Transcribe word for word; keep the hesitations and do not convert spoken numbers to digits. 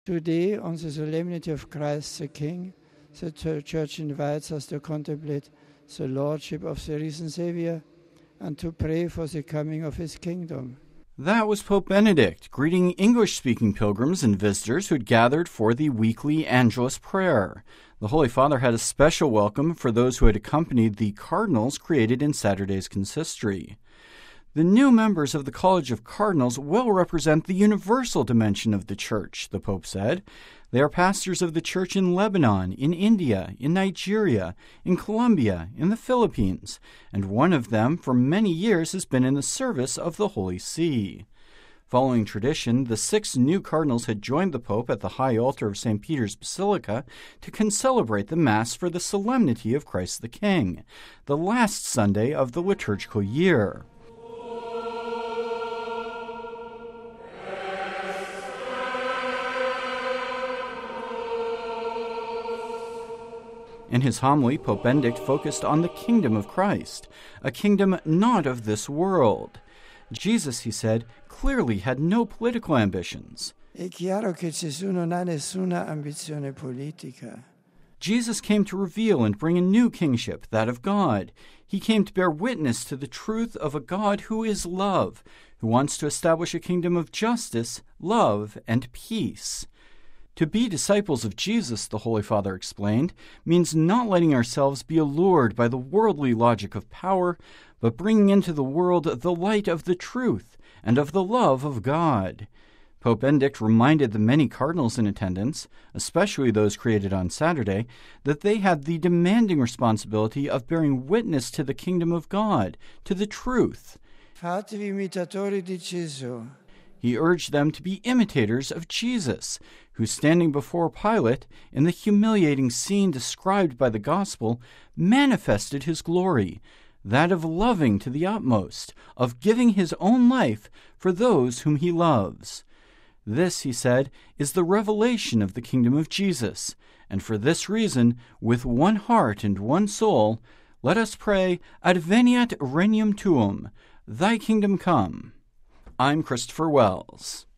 Today, on the solemnity of Christ the King, the Church invites us to contemplate the Lordship of the risen Savior and to pray for the coming of His kingdom. That was Pope Benedict greeting English-speaking pilgrims and visitors who had gathered for the weekly Angelus prayer. The Holy Father had a special welcome for those who had accompanied the cardinals created in Saturday's consistory. The new members of the College of Cardinals will represent the universal dimension of the Church, the Pope said. They are pastors of the Church in Lebanon, in India, in Nigeria, in Colombia, in the Philippines, and one of them for many years has been in the service of the Holy See. Following tradition, the six new cardinals had joined the Pope at the high altar of Saint Peter's Basilica to concelebrate the Mass for the Solemnity of Christ the King, the last Sunday of the liturgical year. In his homily, Pope Benedict focused on the kingdom of Christ, a kingdom not of this world. Jesus, he said, clearly had no political ambitions. È chiaro che Gesù non ha nessuna ambizione politica. Jesus came to reveal and bring a new kingship, that of God. He came to bear witness to the truth of a God who is love, who wants to establish a kingdom of justice, love, and peace. To be disciples of Jesus, the Holy Father explained, means not letting ourselves be allured by the worldly logic of power, but bringing into the world the light of the truth and of the love of God. Pope Benedict reminded the many cardinals in attendance, especially those created on Saturday, that they had the demanding responsibility of bearing witness to the kingdom of God, to the truth. Fatevi imitatori di Gesù. He urged them to be imitators of Jesus, who, standing before Pilate, in the humiliating scene described by the Gospel, manifested his glory, that of loving to the utmost, of giving his own life for those whom he loves. This, he said, is the revelation of the kingdom of Jesus, and for this reason, with one heart and one soul, let us pray, Adveniat regnum tuum, thy kingdom come. I'm Christopher Wells.